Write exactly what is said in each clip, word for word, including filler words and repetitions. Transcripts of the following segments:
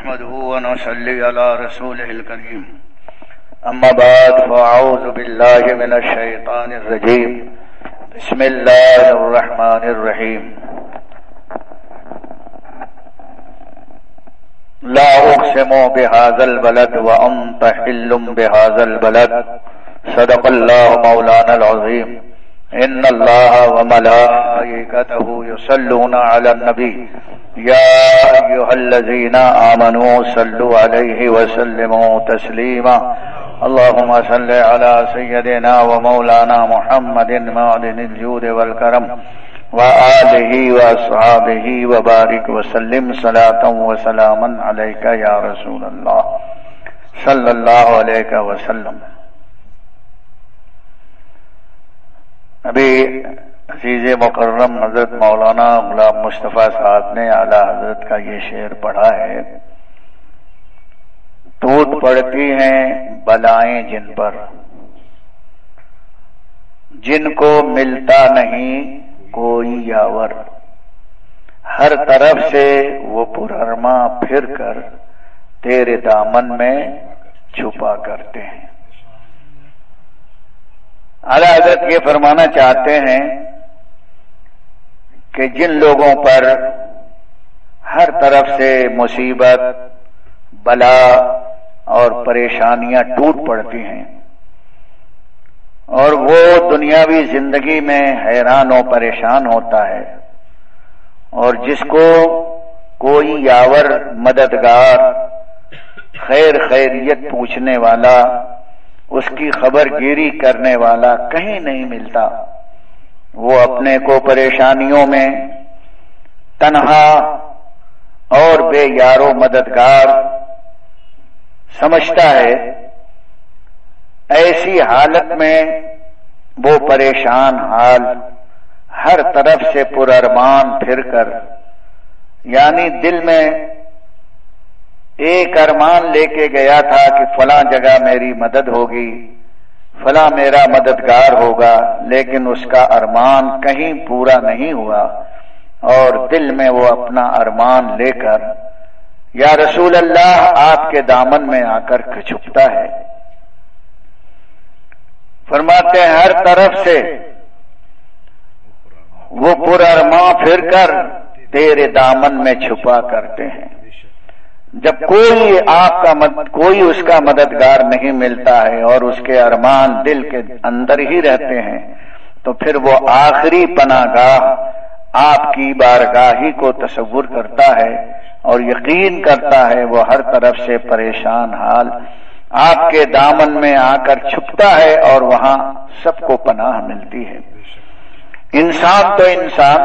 نحمده ونصلي على رسوله الكريم أما بعد فأعوذ بالله من الشيطان الرجيم بسم الله الرحمن الرحيم لا أقسم بهذا البلد وأنت حل بهذا البلد صدق الله مولانا العظيم إن الله وملائكته يصلون على النبي يا أيها الذين آمنوا صلوا عليه وسلموا تسليما اللهم صل على سيدنا ومولانا محمد معدن الجود والكرم وآله وأصحابه وبارك وسلم صلاة وسلاما عليك يا رسول الله صلى الله عليه وسلم. ابھی عزیز مکرم حضرت مولانا غلام مصطفیٰ صاحب نے اعلیٰ حضرت کا یہ شعر پڑھا ہے. ٹوٹ پڑتی ہیں بلائیں جن پر، جن کو ملتا نہیں کوئی یاور، ہر طرف سے وہ پرارما پھر کر تیرے دامن میں چھپا کرتے ہیں. اعلیٰ حضرت یہ فرمانا چاہتے ہیں کہ جن لوگوں پر ہر طرف سے مصیبت، بلا اور پریشانیاں ٹوٹ پڑتی ہیں اور وہ دنیاوی زندگی میں حیران و پریشان ہوتا ہے، اور جس کو کوئی یاور، مددگار، خیر خیریت پوچھنے والا، اس کی خبر گیری کرنے والا کہیں نہیں ملتا، وہ اپنے کو پریشانیوں میں تنہا اور بے یار و مددگار سمجھتا ہے. ایسی حالت میں وہ پریشان حال ہر طرف سے پرارمان پھر کر، یعنی دل میں ایک ارمان لے کے گیا تھا کہ فلاں جگہ میری مدد ہوگی، فلاں میرا مددگار ہوگا، لیکن اس کا ارمان کہیں پورا نہیں ہوا، اور دل میں وہ اپنا ارمان لے کر یا رسول اللہ آپ کے دامن میں آ کر چھپتا ہے. فرماتے ہیں ہر طرف سے وہ پرارماں پھر کر تیرے دامن میں چھپا کرتے ہیں. جب کوئی آپ کا مد... کوئی اس کا مددگار نہیں ملتا ہے اور اس کے ارمان دل کے اندر ہی رہتے ہیں، تو پھر وہ آخری پناہ گاہ آپ کی بارگاہ ہی کو تصور کرتا ہے اور یقین کرتا ہے وہ ہر طرف سے پریشان حال آپ کے دامن میں آ کر چھپتا ہے اور وہاں سب کو پناہ ملتی ہے. انسان تو انسان،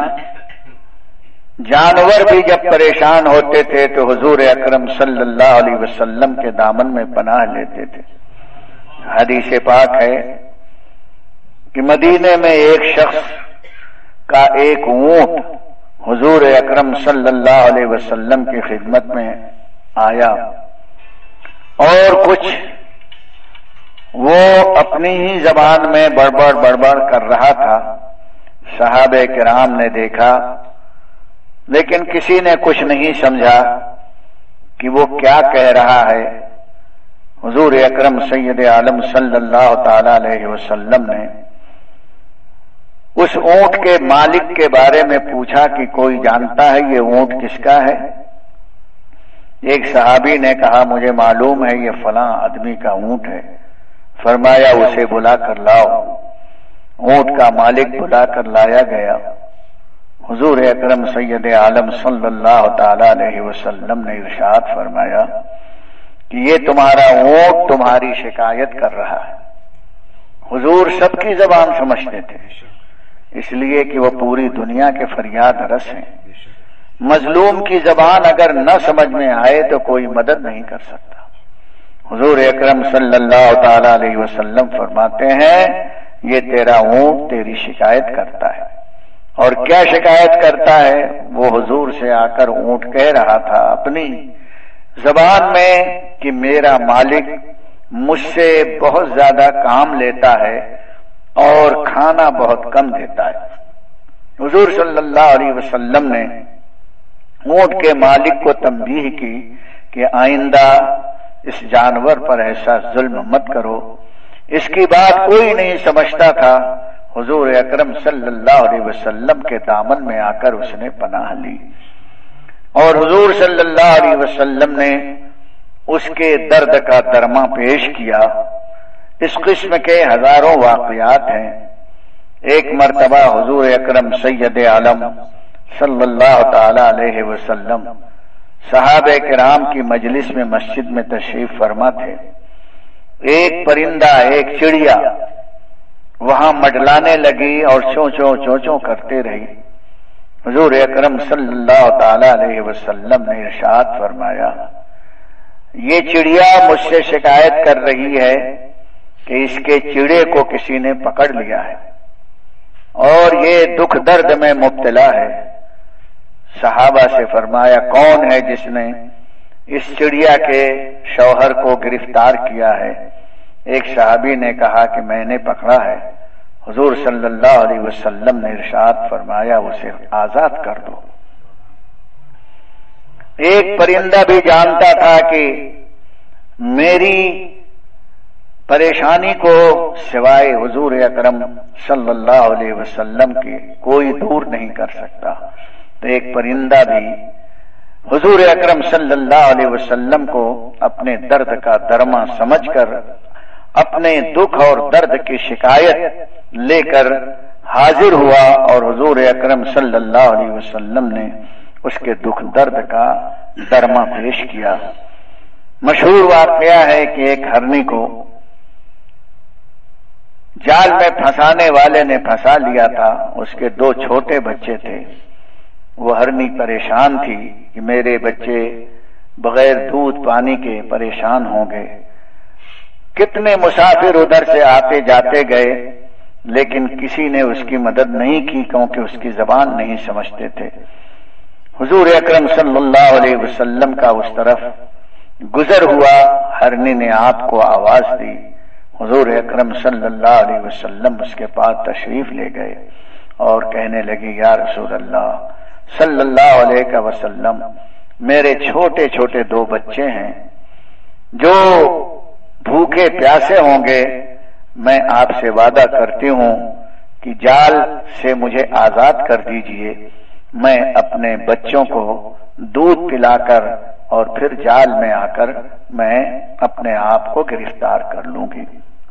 جانور بھی جب پریشان ہوتے تھے تو حضور اکرم صلی اللہ علیہ وسلم کے دامن میں پناہ لیتے تھے. حدیث پاک ہے کہ مدینے میں ایک شخص کا ایک اونٹ حضور اکرم صلی اللہ علیہ وسلم کی خدمت میں آیا اور کچھ وہ اپنی ہی زبان میں بڑبڑ بڑبڑ کر رہا تھا. صحابہ کرام نے دیکھا لیکن کسی نے کچھ نہیں سمجھا کہ وہ کیا کہہ رہا ہے. حضور اکرم سید عالم صلی اللہ تعالی علیہ وسلم نے اس اونٹ کے مالک کے بارے میں پوچھا کہ کوئی جانتا ہے یہ اونٹ کس کا ہے؟ ایک صحابی نے کہا مجھے معلوم ہے یہ فلاں آدمی کا اونٹ ہے. فرمایا اسے بلا کر لاؤ. اونٹ کا مالک بلا کر لایا گیا. حضور اکرم سید عالم صلی اللہ تعالی علیہ وسلم نے ارشاد فرمایا کہ یہ تمہارا اونٹ تمہاری شکایت کر رہا ہے. حضور سب کی زبان سمجھتے تھے، اس لیے کہ وہ پوری دنیا کے فریاد رس ہیں. مظلوم کی زبان اگر نہ سمجھ میں آئے تو کوئی مدد نہیں کر سکتا. حضور اکرم صلی اللہ تعالی علیہ وسلم فرماتے ہیں یہ تیرا اونٹ تیری شکایت کرتا ہے. اور کیا شکایت کرتا ہے؟ وہ حضور سے آ کر اونٹ کہہ رہا تھا اپنی زبان میں کہ میرا مالک مجھ سے بہت زیادہ کام لیتا ہے اور کھانا بہت کم دیتا ہے. حضور صلی اللہ علیہ وسلم نے اونٹ کے مالک کو تنبیہ کی کہ آئندہ اس جانور پر ایسا ظلم مت کرو۔ اس کی بات کوئی نہیں سمجھتا تھا۔ حضور اکرم صلی اللہ علیہ وسلم کے دامن میں آ کر اس نے پناہ لی، اور حضور صلی اللہ علیہ وسلم نے اس کے درد کا درما پیش کیا۔ اس قسم کے ہزاروں واقعات ہیں۔ ایک مرتبہ حضور اکرم سید عالم صلی اللہ تعالی علیہ وسلم صحابہ کرام کی مجلس میں مسجد میں تشریف فرما تھے۔ ایک پرندہ، ایک چڑیا وہاں مڈلانے لگی اور چوں چوں چوں چوں کرتے رہی۔ حضور اکرم صلی اللہ تعالی علیہ وسلم نے ارشاد فرمایا، یہ چڑیا مجھ سے شکایت کر رہی ہے کہ اس کے چڑے کو کسی نے پکڑ لیا ہے اور یہ دکھ درد میں مبتلا ہے۔ صحابہ سے فرمایا، کون ہے جس نے اس چڑیا کے شوہر کو گرفتار کیا ہے؟ ایک صحابی نے کہا کہ میں نے پکڑا ہے۔ حضور صلی اللہ علیہ وسلم نے ارشاد فرمایا، اسے آزاد کر دو۔ ایک پرندہ بھی جانتا تھا کہ میری پریشانی کو سوائے حضور اکرم صلی اللہ علیہ وسلم کے کوئی دور نہیں کر سکتا، تو ایک پرندہ بھی حضور اکرم صلی اللہ علیہ وسلم کو اپنے درد کا درما سمجھ کر اپنے دکھ اور درد کی شکایت لے کر حاضر ہوا، اور حضور اکرم صلی اللہ علیہ وسلم نے اس کے دکھ درد کا درما پیش کیا۔ مشہور واقعہ ہے کہ ایک ہرنی کو جال میں پھنسانے والے نے پھنسا لیا تھا۔ اس کے دو چھوٹے بچے تھے۔ وہ ہرنی پریشان تھی کہ میرے بچے بغیر دودھ پانی کے پریشان ہوں گے۔ کتنے مسافر ادھر سے آتے جاتے گئے، لیکن کسی نے اس کی مدد نہیں کی کیونکہ اس کی زبان نہیں سمجھتے تھے۔ حضور اکرم صلی اللہ علیہ وسلم کا اس طرف گزر ہوا، ہرنی نے آپ کو آواز دی۔ حضور اکرم صلی اللہ علیہ وسلم اس کے پاس تشریف لے گئے اور کہنے لگی، یا رسول اللہ صلی اللہ علیہ وسلم، میرے چھوٹے چھوٹے دو بچے ہیں جو بھوکے پیاسے ہوں گے، میں آپ سے وعدہ کرتی ہوں کہ جال سے مجھے آزاد کر دیجئے، میں اپنے بچوں کو دودھ پلا کر اور پھر جال میں آ کر میں اپنے آپ کو گرفتار کر لوں گی۔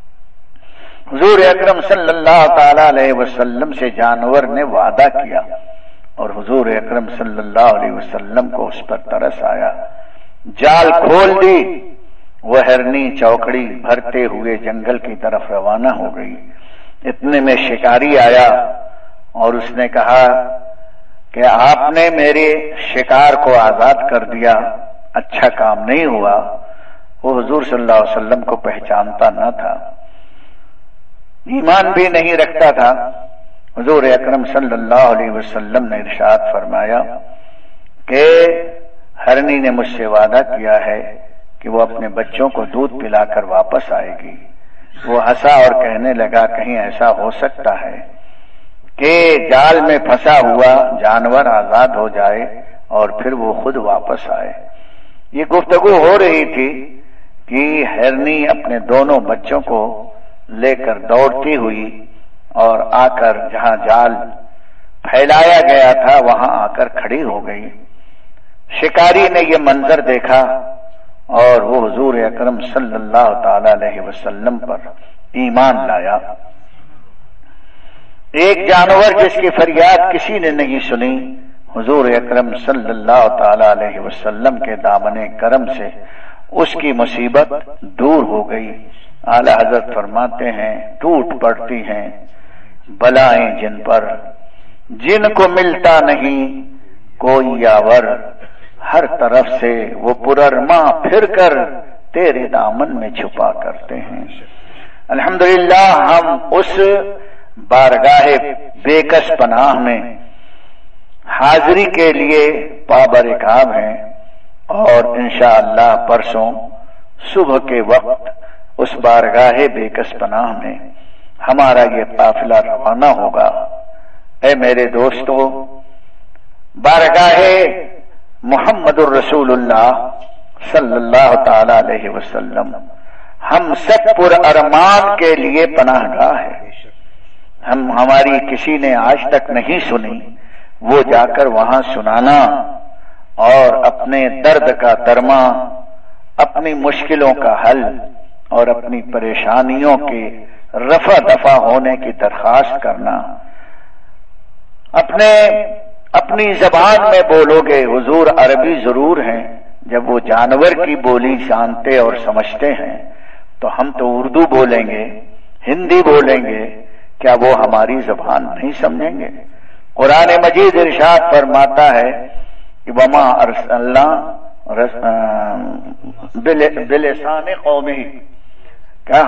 حضور اکرم صلی اللہ تعالی علیہ وسلم سے جانور نے وعدہ کیا، اور حضور اکرم صلی اللہ علیہ وسلم کو اس پر ترس آیا، جال کھول دی۔ وہ ہرنی چوکڑی بھرتے ہوئے جنگل کی طرف روانہ ہو گئی۔ اتنے میں شکاری آیا اور اس نے کہا کہ آپ نے میرے شکار کو آزاد کر دیا، اچھا کام نہیں ہوا۔ وہ حضور صلی اللہ علیہ وسلم کو پہچانتا نہ تھا، ایمان بھی نہیں رکھتا تھا۔ حضور اکرم صلی اللہ علیہ وسلم نے ارشاد فرمایا کہ ہرنی نے مجھ سے وعدہ کیا ہے کہ وہ اپنے بچوں کو دودھ پلا کر واپس آئے گی۔ وہ ہنسا اور کہنے لگا، کہیں ایسا ہو سکتا ہے کہ جال میں پھنسا ہوا جانور آزاد ہو جائے اور پھر وہ خود واپس آئے؟ یہ گفتگو ہو رہی تھی کہ ہرنی اپنے دونوں بچوں کو لے کر دوڑتی ہوئی اور آ کر جہاں جال پھیلایا گیا تھا وہاں آ کر کھڑی ہو گئی۔ شکاری نے یہ منظر دیکھا اور وہ حضور اکرم صلی اللہ تعالی علیہ وسلم پر ایمان لایا۔ ایک جانور جس کی فریاد کسی نے نہیں سنی، حضور اکرم صلی اللہ تعالی علیہ وسلم کے دامن کرم سے اس کی مصیبت دور ہو گئی۔ اعلی حضرت فرماتے ہیں، ٹوٹ پڑتی ہیں بلائیں جن پر، جن کو ملتا نہیں کوئی یاور، ہر طرف سے وہ پرارماں پھر کر تیرے دامن میں چھپا کرتے ہیں۔ الحمدللہ ہم اس بارگاہ بےکس پناہ میں حاضری کے لیے پابرکاب ہیں، اور انشاءاللہ پرسوں صبح کے وقت اس بارگاہ بےکس پناہ میں ہمارا یہ قافلہ روانہ ہوگا۔ اے میرے دوستو، بارگاہ محمد الرسول اللہ صلی اللہ تعالی علیہ وسلم ہم سب پر ارمان کے لیے پناہ گاہ ہے. ہم ہماری کسی نے آج تک نہیں سنی، وہ جا کر وہاں سنانا اور اپنے درد کا درما، اپنی مشکلوں کا حل اور اپنی پریشانیوں کے رفع دفع ہونے کی درخواست کرنا. اپنے اپنی زبان میں بولو گے. حضور عربی ضرور ہیں، جب وہ جانور کی بولی جانتے اور سمجھتے ہیں تو ہم تو اردو بولیں گے، ہندی بولیں گے، کیا وہ ہماری زبان نہیں سمجھیں گے؟ قرآن مجید ارشاد فرماتا ہے کہ وما ارسلنا بلسان قومی، کیا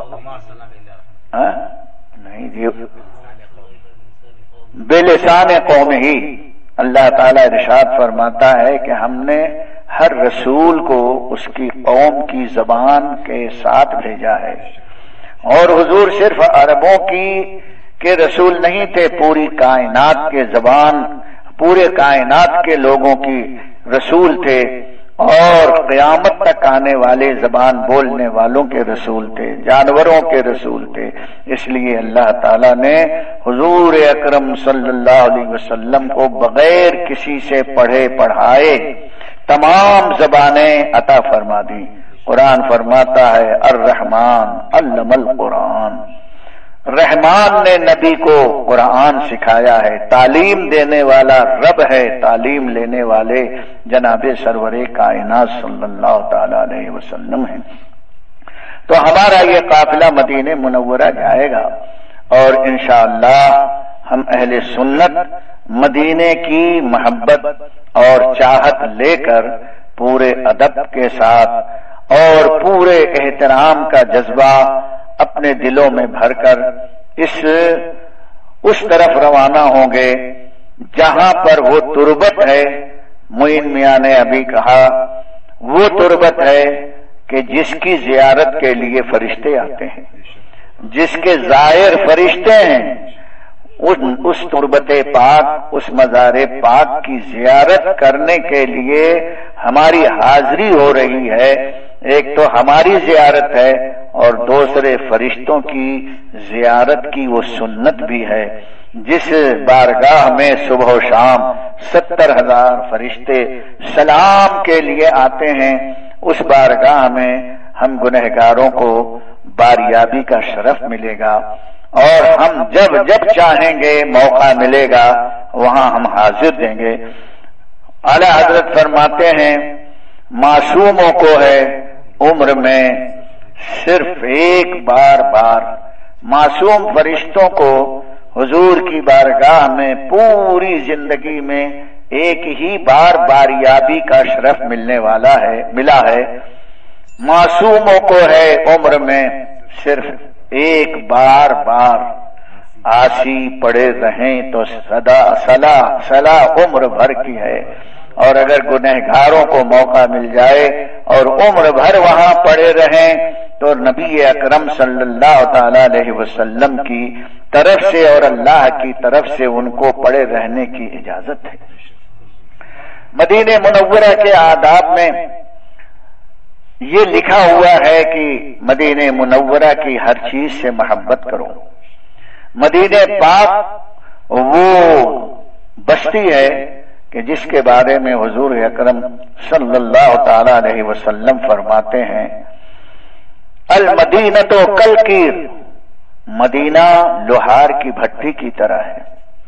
نہیں جی، بلسان قوم ہی. اللہ تعالیٰ ارشاد فرماتا ہے کہ ہم نے ہر رسول کو اس کی قوم کی زبان کے ساتھ بھیجا ہے. اور حضور صرف عربوں کی کے رسول نہیں تھے، پوری کائنات کے زبان، پورے کائنات کے لوگوں کی رسول تھے، اور قیامت تک آنے والے زبان بولنے والوں کے رسول تھے، جانوروں کے رسول تھے. اس لیے اللہ تعالیٰ نے حضور اکرم صلی اللہ علیہ وسلم کو بغیر کسی سے پڑھے پڑھائے تمام زبانیں عطا فرما دی. قرآن فرماتا ہے الرحمن علم القرآن، رحمان نے نبی کو قرآن سکھایا ہے. تعلیم دینے والا رب ہے، تعلیم لینے والے جناب سرور کائنات صلی اللہ تعالی علیہ وسلم ہیں. تو ہمارا یہ قافلہ مدینہ منورہ جائے گا، اور انشاءاللہ ہم اہل سنت مدینے کی محبت اور چاہت لے کر پورے ادب کے ساتھ اور پورے احترام کا جذبہ اپنے دلوں میں بھر کر اس اس طرف روانہ ہوں گے جہاں پر وہ تربت ہے. معین میاں نے ابھی کہا وہ تربت ہے کہ جس کی زیارت کے لیے فرشتے آتے ہیں، جس کے زائر فرشتے ہیں. اس تربت پاک، اس مزار پاک کی زیارت کرنے کے لیے ہماری حاضری ہو رہی ہے. ایک تو ہماری زیارت ہے اور دوسرے فرشتوں کی زیارت کی وہ سنت بھی ہے. جس بارگاہ میں صبح و شام ستر ہزار فرشتے سلام کے لیے آتے ہیں، اس بارگاہ میں ہم گنہگاروں کو باریابی کا شرف ملے گا، اور ہم جب جب چاہیں گے موقع ملے گا وہاں ہم حاضر دیں گے. اعلی حضرت فرماتے ہیں معصوموں کو ہے عمر میں صرف ایک بار بار، معصوم فرشتوں کو حضور کی بارگاہ میں پوری زندگی میں ایک ہی بار باریابی کا شرف ملنے والا ہے ملا ہے. معصوموں کو ہے عمر میں صرف ایک بار بار، آسی پڑے رہیں تو سدا سلا سلا عمر بھر کی ہے. اور اگر گنہگاروں کو موقع مل جائے اور عمر بھر وہاں پڑے رہیں تو نبی اکرم صلی اللہ تعالی علیہ وسلم کی طرف سے اور اللہ کی طرف سے ان کو پڑے رہنے کی اجازت ہے. مدینہ منورہ کے آداب میں یہ لکھا ہوا ہے کہ مدینہ منورہ کی ہر چیز سے محبت کرو. مدینہ پاک وہ بستی ہے کہ جس کے بارے میں حضور اکرم صلی اللہ تعالی علیہ وسلم فرماتے ہیں المدینۃ کالکیر، مدینہ لوہار کی بھٹی کی طرح ہے.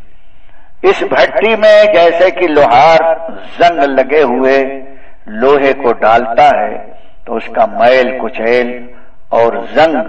اس بھٹی میں جیسے کہ لوہار زنگ لگے ہوئے لوہے کو ڈالتا ہے تو اس کا میل کچیل اور زنگ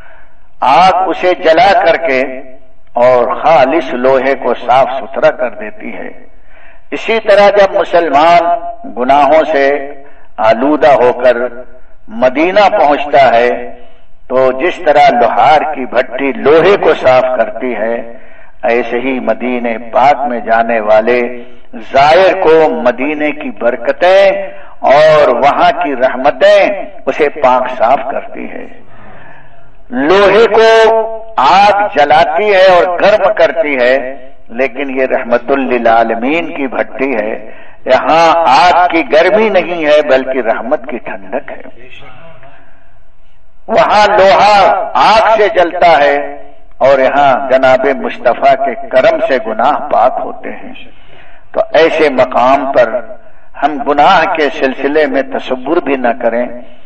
آگ اسے جلا کر کے اور خالص لوہے کو صاف ستھرا کر دیتی ہے. اسی طرح جب مسلمان گناہوں سے آلودہ ہو کر مدینہ پہنچتا ہے تو جس طرح لوہار کی بھٹی لوہے کو صاف کرتی ہے، ایسے ہی مدینے پاک میں جانے والے زائر کو مدینے کی برکتیں اور وہاں کی رحمتیں اسے پاک صاف کرتی ہے. لوہے کو آگ جلاتی ہے اور گرم کرتی ہے، لیکن یہ رحمت للعالمین کی بھٹی ہے، یہاں آگ کی گرمی نہیں ہے بلکہ رحمت کی ٹھنڈک ہے. وہاں لوہا آگ سے جلتا ہے اور یہاں جناب مصطفیٰ کے کرم سے گناہ پاک ہوتے ہیں. تو ایسے مقام پر ہم گناہ کے سلسلے میں تصور بھی نہ کریں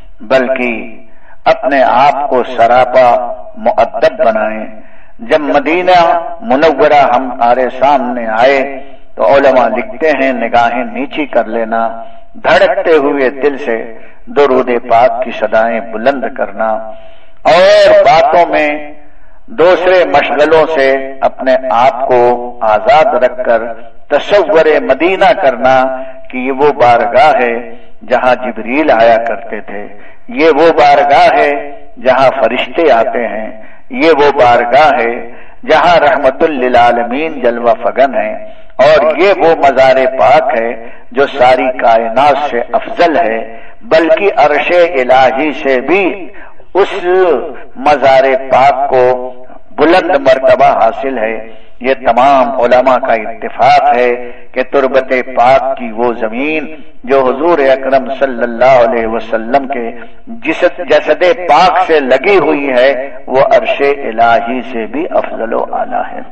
بلکہ اپنے آپ کو سراپا مؤدب بنائیں. جب مدینہ منورہ ہمارے سامنے آئے تو علماء لکھتے ہیں نگاہیں نیچی کر لینا، دھڑکتے ہوئے دل سے درود پاک کی صدائیں بلند کرنا اور باتوں میں دوسرے مشغلوں سے اپنے آپ کو آزاد رکھ کر تصور مدینہ کرنا کہ یہ وہ بارگاہ ہے جہاں جبریل آیا کرتے تھے، یہ وہ بارگاہ ہے جہاں فرشتے آتے ہیں، یہ وہ بارگاہ ہے جہاں رحمت للعالمین جلوہ فگن ہے، اور یہ وہ مزار پاک ہے جو ساری کائنات سے افضل ہے، بلکہ عرش الہی سے بھی اس مزار پاک کو بلند مرتبہ حاصل ہے. یہ تمام علماء کا اتفاق ہے کہ تربت پاک کی وہ زمین جو حضور اکرم صلی اللہ علیہ وسلم کے جسد جسد پاک سے لگی ہوئی ہے وہ عرش الہی سے بھی افضل و اعلیٰ ہے.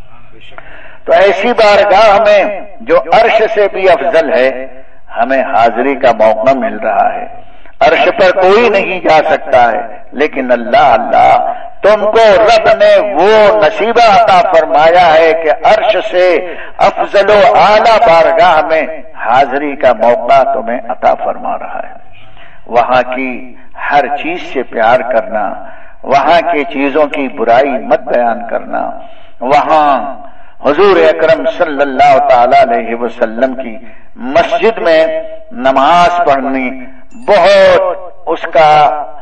تو ایسی بارگاہ میں جو عرش سے بھی افضل ہے ہمیں حاضری کا موقع مل رہا ہے. عرش پر کوئی نہیں جا سکتا ہے لیکن اللہ اللہ تم کو رب نے وہ نصیبہ عطا فرمایا ہے کہ عرش سے افضل و اعلیٰ بارگاہ میں حاضری کا موقع تمہیں عطا فرما رہا ہے. وہاں کی ہر چیز سے پیار کرنا، وہاں کی چیزوں کی برائی مت بیان کرنا، وہاں حضور اکرم صلی اللہ تعالی علیہ وسلم کی مسجد میں نماز پڑھنی بہت اس کا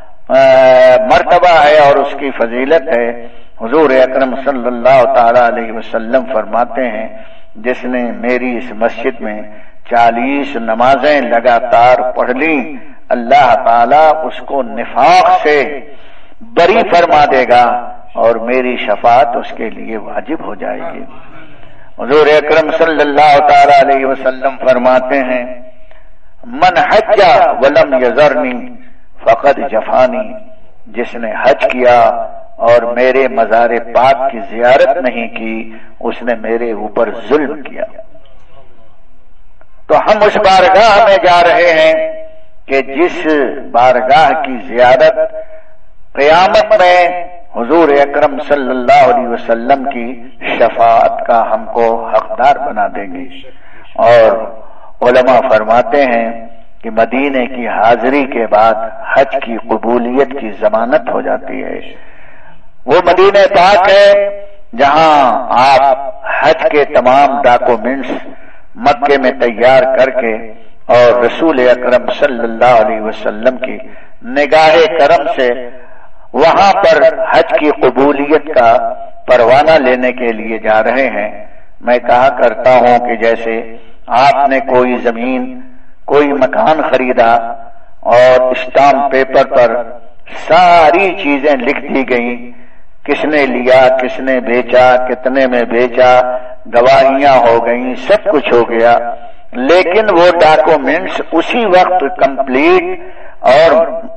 مرتبہ ہے اور اس کی فضیلت ہے. حضور اکرم صلی اللہ تعالی علیہ وسلم فرماتے ہیں جس نے میری اس مسجد میں چالیس نمازیں لگاتار پڑھ لیں اللہ تعالی اس کو نفاق سے بری فرما دے گا اور میری شفاعت اس کے لیے واجب ہو جائے گی. حضور اکرم صلی اللہ تعالی علیہ وسلم فرماتے ہیں من حج ولم یزرنی فقد جفانی، جس نے حج کیا اور میرے مزار پاک کی زیارت نہیں کی اس نے میرے اوپر ظلم کیا. تو ہم اس بارگاہ میں جا رہے ہیں کہ جس بارگاہ کی زیارت قیامت میں حضور اکرم صلی اللہ علیہ وسلم کی شفاعت کا ہم کو حقدار بنا دیں گے. اور علماء فرماتے ہیں کہ مدینے کی حاضری کے بعد حج کی قبولیت کی ضمانت ہو جاتی ہے. وہ مدینہ پاک ہے جہاں آپ حج کے تمام ڈاکومنٹس مکے میں تیار کر کے اور رسول اکرم صلی اللہ علیہ وسلم کی نگاہ کرم سے وہاں پر حج کی قبولیت کا پروانہ لینے کے لیے جا رہے ہیں. میں کہا کرتا ہوں کہ جیسے آپ نے کوئی زمین کوئی مکان خریدا اور اسٹامپ پیپر پر ساری چیزیں لکھ دی گئیں، کس نے لیا، کس نے بیچا، کتنے میں بیچا، گواہیاں ہو گئیں، سب کچھ ہو گیا، لیکن وہ ڈاکومنٹس اسی وقت کمپلیٹ اور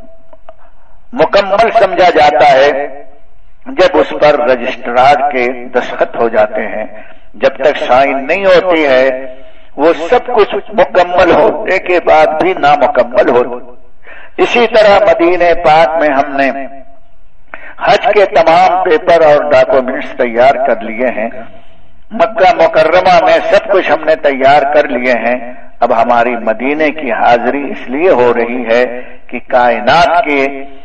مکمل سمجھا جاتا ہے جب اس پر رجسٹرار کے دستخط ہو جاتے ہیں. جب تک سائن نہیں ہوتی ہے وہ سب کچھ مکمل ہونے کے بعد بھی نامکمل ہو. اسی طرح مدینہ پاک میں ہم نے حج کے تمام پیپر اور ڈاکومنٹس تیار کر لیے ہیں. مکہ مکرمہ میں سب کچھ ہم نے تیار کر لیے ہیں. اب ہماری مدینے کی حاضری اس لیے ہو رہی ہے کہ کائنات کے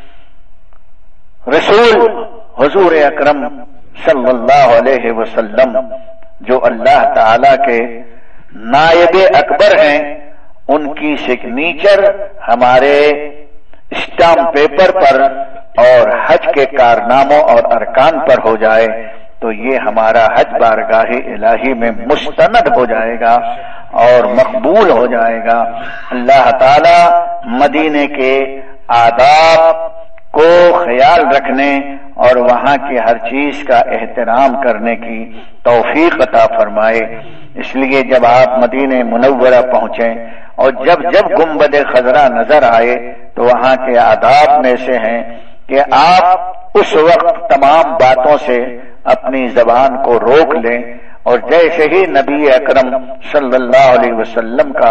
رسول حضور اکرم صلی اللہ علیہ وسلم جو اللہ تعالی کے نائب اکبر ہیں ان کی سگنیچر ہمارے اسٹامپ پیپر پر اور حج کے کارناموں اور ارکان پر ہو جائے تو یہ ہمارا حج بارگاہ الہی میں مستند ہو جائے گا اور مقبول ہو جائے گا. اللہ تعالی مدینے کے آداب کو خیال رکھنے اور وہاں کی ہر چیز کا احترام کرنے کی توفیق عطا فرمائے. اس لیے جب آپ مدینہ منورہ پہنچے اور جب جب گنبد خضرا نظر آئے تو وہاں کے آداب میں سے ہیں کہ آپ اس وقت تمام باتوں سے اپنی زبان کو روک لیں، اور جیسے ہی نبی اکرم صلی اللہ علیہ وسلم کا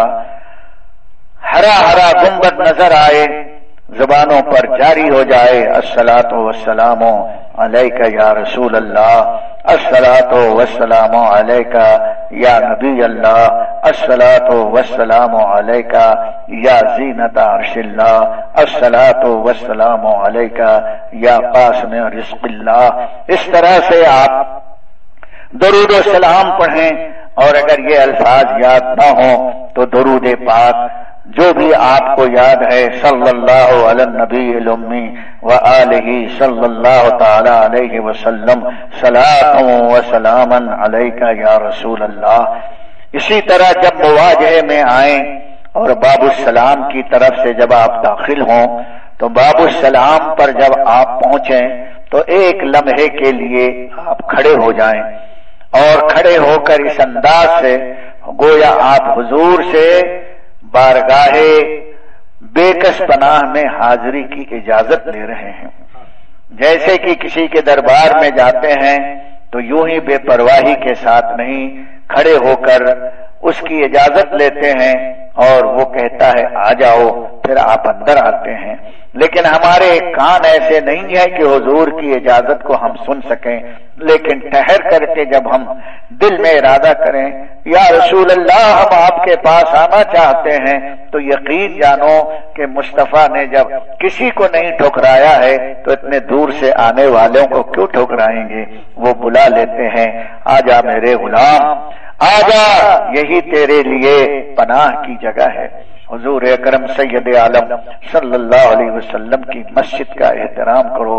ہرا ہرا گنبد نظر آئے زبانوں پر جاری ہو جائے الصلاۃ والسلام علیک یا رسول اللہ، الصلاۃ والسلام علیک یا نبی اللہ، الصلاۃ والسلام علیک یا زینت عرش اللہ، الصلاۃ والسلام علیک یا قاسم رزق اللہ. اس طرح سے آپ درود و سلام پڑھیں، اور اگر یہ الفاظ یاد نہ ہوں تو درود پاک جو بھی آپ کو یاد ہے صلی اللہ علی النبی الامی وآلہ صلی اللہ تعالی علیہ وسلم، صلاۃ و سلاما علیک یا رسول اللہ. اسی طرح جب مواجہے میں آئیں اور باب السلام کی طرف سے جب آپ داخل ہوں تو باب السلام پر جب آپ پہنچیں تو ایک لمحے کے لیے آپ کھڑے ہو جائیں، اور کھڑے ہو کر اس انداز سے گویا آپ حضور سے بارگاہ بے کس پناہ میں حاضری کی اجازت لے رہے ہیں. جیسے کہ کسی کے دربار میں جاتے ہیں تو یوں ہی بے پرواہی کے ساتھ نہیں، کھڑے ہو کر اس کی اجازت لیتے ہیں اور وہ کہتا ہے آ جاؤ، پھر آپ اندر آتے ہیں. لیکن ہمارے کان ایسے نہیں ہے کہ حضور کی اجازت کو ہم سن سکیں، لیکن ٹھہر کر کے جب ہم دل میں ارادہ کریں یا رسول اللہ ہم آپ کے پاس آنا چاہتے ہیں، تو یقین جانو کہ مصطفیٰ نے جب کسی کو نہیں ٹھکرایا ہے تو اتنے دور سے آنے والوں کو کیوں ٹھکرائیں گے. وہ بلا لیتے ہیں آجا میرے غلام، آجا یہی تیرے لیے پناہ کی جگہ ہے. حضور اکرم سید عالم صلی اللہ علیہ وسلم کی مسجد کا احترام کرو،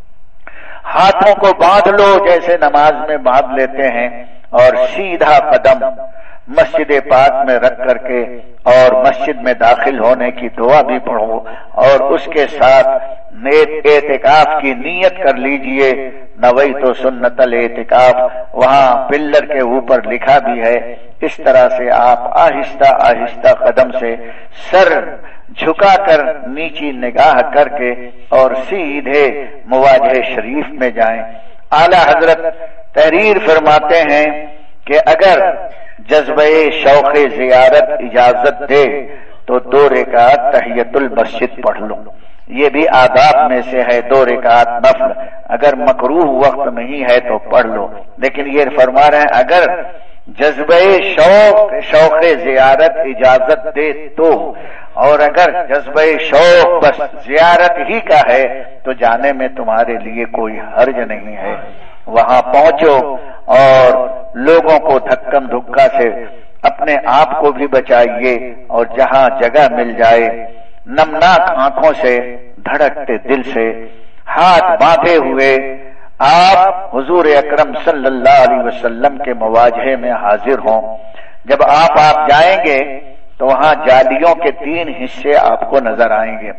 ہاتھوں کو باندھ لو جیسے نماز میں باندھ لیتے ہیں، اور سیدھا قدم مسجد پاک میں رکھ کر کے اور مسجد میں داخل ہونے کی دعا بھی پڑھو، اور اس کے ساتھ اعتکاف کی نیت کر لیجئے. نویت سنت الاعتکاف وہاں پلر کے اوپر لکھا بھی ہے. اس طرح سے آپ آہستہ آہستہ قدم سے سر جھکا کر نیچی نگاہ کر کے اور سیدھے مواجہ شریف میں جائیں. اعلی حضرت تحریر فرماتے ہیں کہ اگر جذبہ شوق زیارت اجازت دے تو دو رکعت تحیت المسجد پڑھ لو. یہ بھی آداب میں سے ہے، دو رکعت نفل. اگر مکروہ وقت نہیں ہے تو پڑھ لو، لیکن یہ فرما رہے ہیں اگر جذبہ شوق شوق زیارت اجازت دے تو، اور اگر جذبہ شوق بس زیارت ہی کا ہے تو جانے میں تمہارے لیے کوئی حرج نہیں ہے. وہاں پہنچو اور لوگوں کو دھکم دھکا سے اپنے آپ کو بھی بچائیے، اور جہاں جگہ مل جائے نمناک آنکھوں سے دھڑکتے دل سے ہاتھ باندھے ہوئے آپ حضور اکرم صلی اللہ علیہ وسلم کے مواجہے میں حاضر ہوں. جب آپ آپ جائیں گے تو وہاں جالیوں کے تین حصے آپ کو نظر آئیں گے.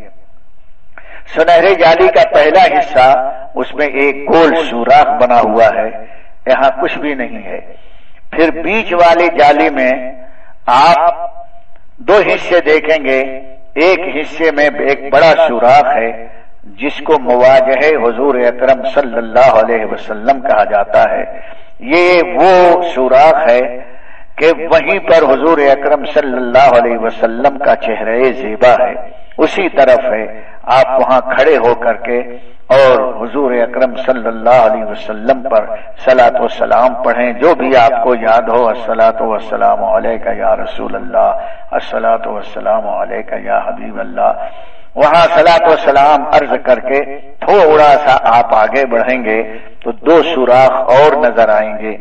سنہرے جالی کا پہلا حصہ، اس میں ایک گول سوراخ بنا ہوا ہے، یہاں کچھ بھی نہیں ہے. پھر بیچ والی جالی میں آپ دو حصے دیکھیں گے. ایک حصے میں ایک بڑا سوراخ ہے جس کو مواجہہ حضور اکرم صلی اللہ علیہ وسلم کہا جاتا ہے. یہ وہ سوراخ ہے کہ وہیں پر حضور اکرم صلی اللہ علیہ وسلم کا چہرہ زیبا ہے، اسی طرف ہے. آپ وہاں کھڑے ہو کر کے اور حضور اکرم صلی اللہ علیہ وسلم پر صلاۃ و سلام پڑھیں، جو بھی آپ کو یاد ہو. الصلاۃ والسلام علیک یا رسول اللہ، الصلاۃ والسلام علیک یا حبیب اللہ. وہاں صلاۃ و سلام عرض کر کے تھوڑا سا آپ آگے بڑھیں گے تو دو سوراخ اور نظر آئیں گے.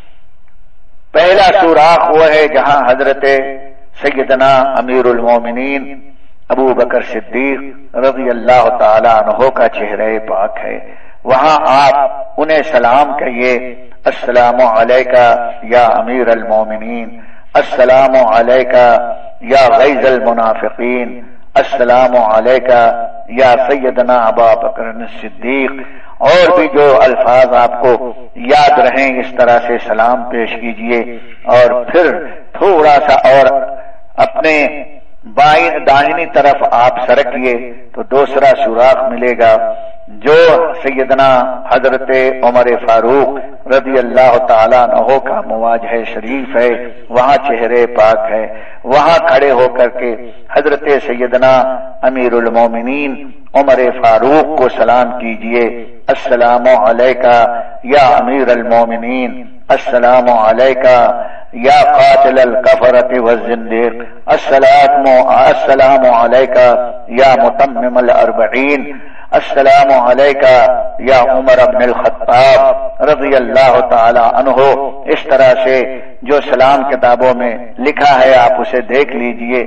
پہلا سوراخ وہ ہے جہاں حضرت سیدنا امیر المومنین ابو بکر صدیق رضی اللہ تعالی عنہ کا چہرہ پاک ہے. وہاں آپ انہیں سلام کہیے، السلام علیکہ یا امیر المومنین، السلام علیکہ یا غیظ المنافقین، السلام علیکہ یا سیدنا ابا بکر صدیق، اور بھی جو الفاظ آپ کو یاد رہیں اس طرح سے سلام پیش کیجئے، اور پھر تھوڑا سا اور اپنے بائیں داہنی طرف آپ سرکیے تو دوسرا سوراخ ملے گا جو سیدنا حضرت عمر فاروق رضی اللہ تعالیٰ عنہ کا مواجہ شریف ہے، وہاں چہرے پاک ہے، وہاں کھڑے ہو کر کے حضرت سیدنا امیر المومنین عمر فاروق کو سلام کیجئے، السلام علیکہ یا امیر المومنین، السلام علیکہ یا قاتل الکفرۃ والزندیق، السلام السلام علیکہ یا متمم الاربعین، السلام علیکہ یا عمر بن الخطاب رضی اللہ تعالی عنہ۔ اس طرح سے جو سلام کتابوں میں لکھا ہے آپ اسے دیکھ لیجئے،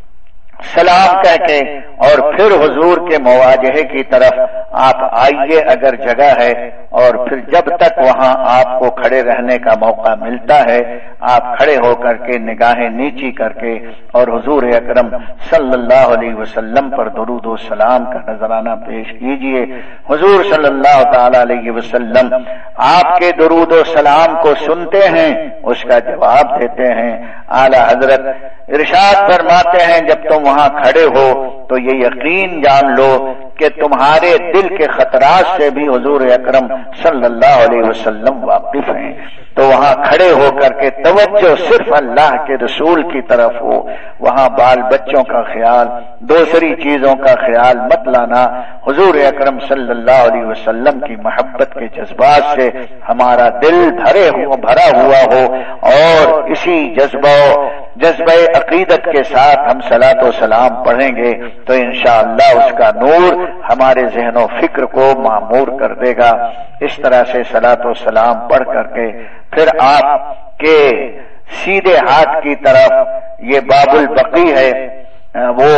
سلام کہہ کے اور پھر حضور کے مواجہے کی طرف آپ آئیے اگر جگہ ہے، اور پھر جب تک وہاں آپ کو کھڑے رہنے کا موقع ملتا ہے آپ کھڑے ہو کر کے نگاہیں نیچی کر کے اور حضور اکرم صلی اللہ علیہ وسلم پر درود و سلام کا نذرانہ پیش کیجئے۔ حضور صلی اللہ تعالی علیہ وسلم آپ کے درود و سلام کو سنتے ہیں، اس کا جواب دیتے ہیں۔ اعلی حضرت ارشاد فرماتے ہیں جب تم وہاں کھڑے ہو تو یہ یقین جان لو کہ تمہارے دل کے خطرات سے بھی حضور اکرم صلی اللہ علیہ وسلم واقف ہیں، تو وہاں کھڑے ہو کر کے توجہ صرف اللہ کے رسول کی طرف ہو، وہاں بال بچوں کا خیال، دوسری چیزوں کا خیال مت لانا، حضور اکرم صلی اللہ علیہ وسلم کی محبت کے جذبات سے ہمارا دل بھرے ہو بھرا ہوا ہو، اور اسی جذبہ جذبہ عقیدت کے ساتھ ہم صلاۃ و سلام پڑھیں گے تو انشاءاللہ اس کا نور ہمارے ذہن و فکر کو معمور کر دے گا۔ اس طرح سے صلاۃ و سلام پڑھ کر کے پھر آپ کے سیدھے ہاتھ کی طرف یہ باب البقی ہے، وہ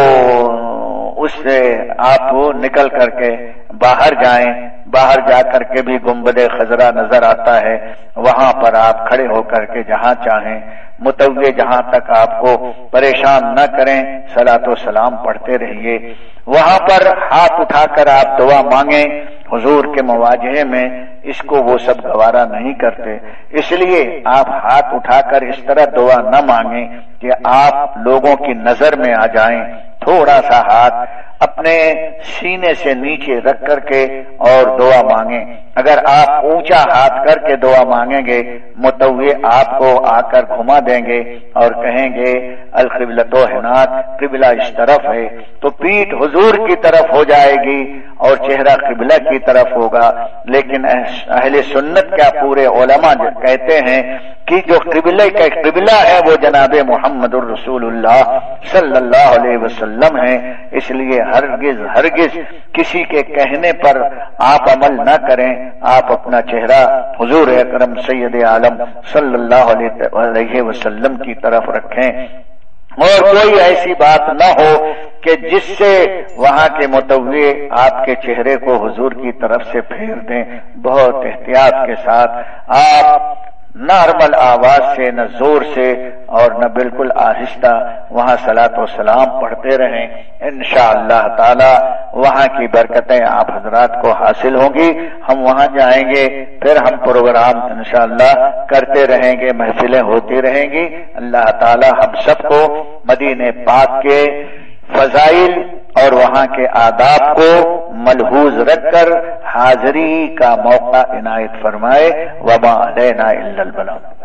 اس سے آپ نکل کر کے باہر جائیں، باہر جا کر کے بھی گنبد خضرا نظر آتا ہے، وہاں پر آپ کھڑے ہو کر کے جہاں چاہیں متوجہ جہاں تک آپ کو پریشان نہ کریں صلاۃ و سلام پڑھتے رہیے۔ وہاں پر ہاتھ اٹھا کر آپ دعا مانگیں، حضور کے مواجہے میں اس کو وہ سب گوارا نہیں کرتے، اس لیے آپ ہاتھ اٹھا کر اس طرح دعا نہ مانگیں کہ آپ لوگوں کی نظر میں آ جائیں، تھوڑا سا ہاتھ اپنے سینے سے نیچے رکھ کر کے اور دعا مانگیں۔ اگر آپ اونچا ہاتھ کر کے دعا مانگیں گے متوجہ آپ کو آ کر گھما دیں گے اور کہیں گے القبلۃ حنات، قبلہ اس طرف ہے، تو پیٹھ حضور کی طرف ہو جائے گی اور چہرہ قبلہ کی طرف ہوگا۔ لیکن اہل سنت کا پورے علماء کہتے ہیں کہ جو قبلہ کا قبلہ ہے وہ جناب محمد الرسول اللہ صلی اللہ علیہ وسلم ہے، اس لیے ہرگز ہرگز کسی کے کہنے پر آپ عمل نہ کریں، آپ اپنا چہرہ حضور اکرم سید عالم صلی اللہ علیہ وسلم کی طرف رکھیں، اور کوئی ایسی بات نہ ہو کہ جس سے وہاں کے متوجہ آپ کے چہرے کو حضور کی طرف سے پھیر دیں۔ بہت احتیاط کے ساتھ آپ نارمل آواز سے، نہ زور سے اور نہ بالکل آہستہ وہاں صلاۃ و سلام پڑھتے رہیں، انشاءاللہ تعالی وہاں کی برکتیں آپ حضرات کو حاصل ہوں گی۔ ہم وہاں جائیں گے، پھر ہم پروگرام انشاءاللہ کرتے رہیں گے، محفلیں ہوتی رہیں گی۔ اللہ تعالی ہم سب کو مدینہ پاک کے فضائل اور وہاں کے آداب کو ملحوظ رکھ کر حاضری کا موقع عنایت فرمائے۔ وما علینا الا البلاغ۔